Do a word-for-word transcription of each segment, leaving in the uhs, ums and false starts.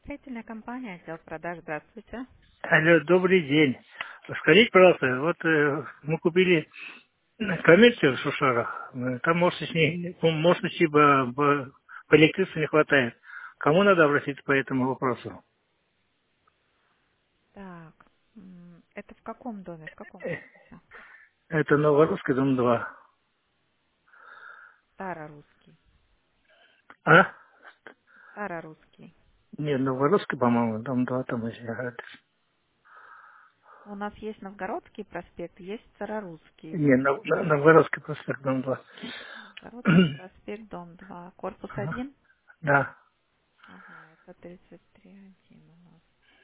Строительная компания, отдел продаж. Здравствуйте. Алло, добрый день. Скажите, пожалуйста, вот э, мы купили коммерцию в Шушарах. Э, Там мощности, ну, мощности по, по- по электричеству не хватает. Кому надо обратиться по этому вопросу? Так, м, это в каком доме, в каком Э, корпусе? Это Новорусский, дом два. Старорусский. А? Старорусский. Нет, Новорусский, по-моему, дом два там еще. адрес. У нас есть Новгородский проспект, есть Старорусский. Не, Нов- Нов- Новгородский проспект, дом два. Новгородский проспект, дом два. Корпус Ага. один? Да. Ага, это тридцать три один у нас.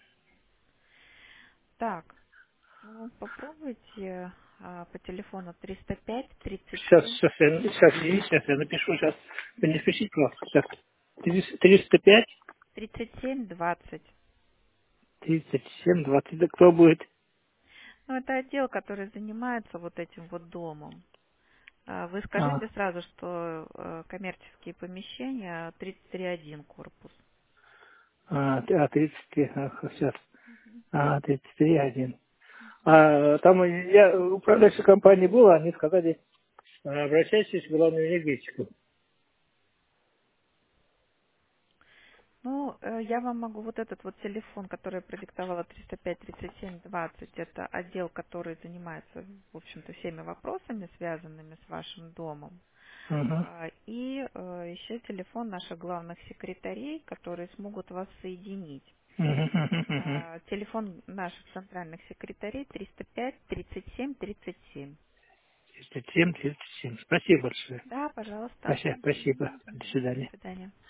Так, ну попробуйте а, по телефону триста пять тридцать Сейчас, семь сейчас, я, сейчас, извините, сейчас я напишу, сейчас. Вы не спешите, пожалуйста. Сейчас. триста триста пять тридцать семь двадцать. тридцать семь двадцать. Да кто будет? Ну, это отдел, который занимается вот этим вот домом. А, Вы А. скажите сразу, что э, коммерческие помещения тридцать три один корпус. А, т- а тридцать три, ага, сейчас. А, тридцать три один. А, там я в управляющей компании был, они сказали, а, обращайтесь к главному энергетику. Ну, э, я вам могу вот этот вот телефон, который я продиктовала триста пять тридцать семь двадцать, это отдел, который занимается, в общем-то, всеми вопросами, связанными с вашим домом. Угу. А, И э, еще телефон наших главных секретарей, которые смогут вас соединить. А, Телефон наших центральных секретарей триста пять тридцать семь тридцать семь. тридцать семь тридцать семь. Спасибо большое. Да, пожалуйста. Спасибо. Спасибо. До Мгм. До свидания. свидания.